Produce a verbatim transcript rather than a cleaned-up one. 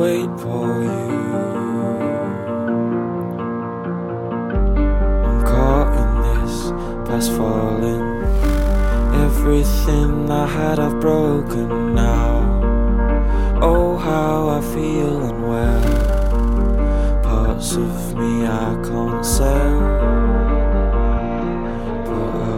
wait for you. I'm caught in this fast falling. Everything I had I've broken now. Oh, how I feel unwell. Parts of me I can't